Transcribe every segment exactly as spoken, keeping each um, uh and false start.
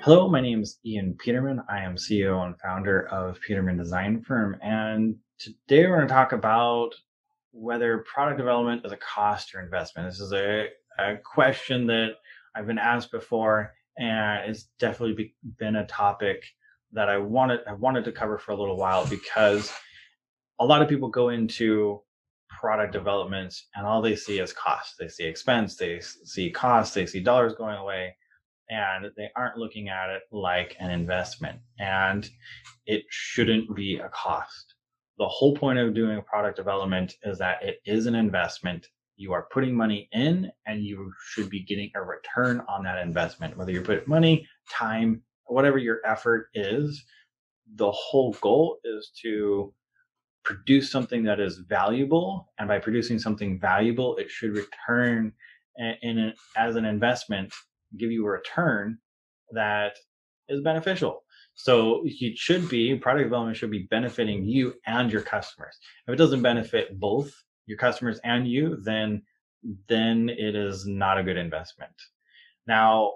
Hello, my name is Ian Peterman. I am C E O and founder of Peterman Design Firm. And today we're going to talk about whether product development is a cost or investment. This is a, a question that I've been asked before, and it's definitely be, been a topic that I wanted I wanted to cover for a little while because a lot of people go into product development and all they see is cost. They see expense, they see cost, they see dollars going away, and they aren't looking at it like an investment. And it shouldn't be a cost. The whole point of doing a product development is that it is an investment. You are putting money in and you should be getting a return on that investment, whether you put money, time, whatever your effort is. The whole goal is to produce something that is valuable, and by producing something valuable it should return in, in a, as an investment, give you a return that is beneficial. So it should be product development should be benefiting you and your customers. If it doesn't benefit both your customers and you, then then it is not a good investment. Now,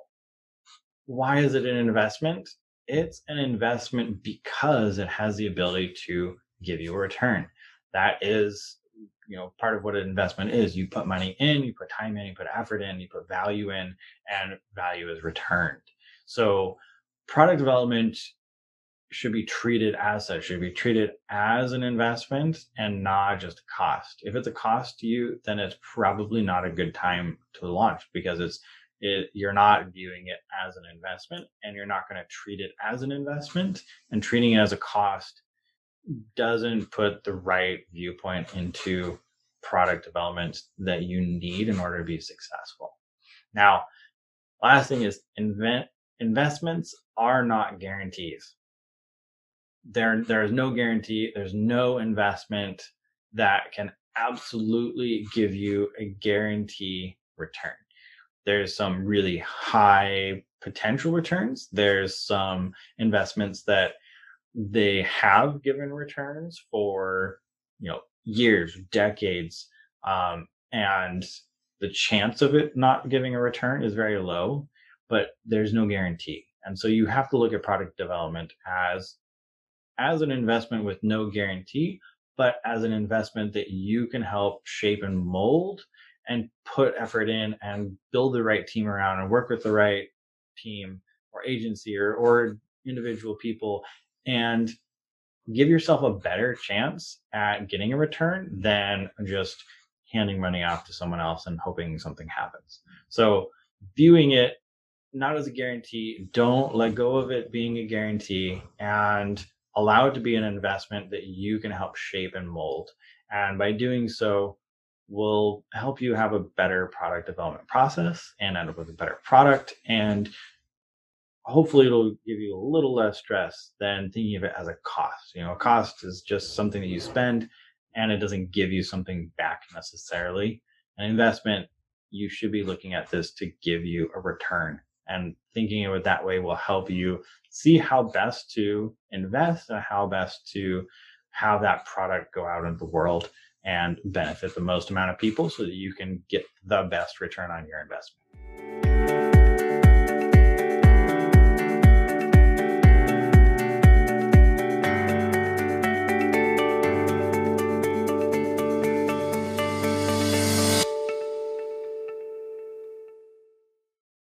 why is it an investment? It's an investment because it has the ability to give you a return. That is, you know, part of what an investment is. You put money in, you put time in, you put effort in, you put value in, and value is returned. So product development should be treated as such, should be treated as an investment and not just a cost. If it's a cost to you, then it's probably not a good time to launch because it's it, you're not viewing it as an investment, and you're not going to treat it as an investment, and treating it as a cost doesn't put the right viewpoint into product development that you need in order to be successful. Now, last thing is invent investments are not guarantees. There, there is no guarantee. There's no investment that can absolutely give you a guarantee return. There's some really high potential returns. There's some investments that they have given returns for, you know, years, decades, um, and the chance of it not giving a return is very low, but there's no guarantee. And so you have to look at product development as as an investment with no guarantee, but as an investment that you can help shape and mold and put effort in and build the right team around and work with the right team or agency or, or individual people, and give yourself a better chance at getting a return than just handing money off to someone else and hoping something happens. So viewing it not as a guarantee, don't let go of it being a guarantee, and allow it to be an investment that you can help shape and mold. And by doing so, will help you have a better product development process and end up with a better product. And hopefully it'll give you a little less stress than thinking of it as a cost. You know, a cost is just something that you spend and it doesn't give you something back necessarily. An investment, you should be looking at this to give you a return. And thinking of it that way will help you see how best to invest and how best to have that product go out into the world and benefit the most amount of people so that you can get the best return on your investment.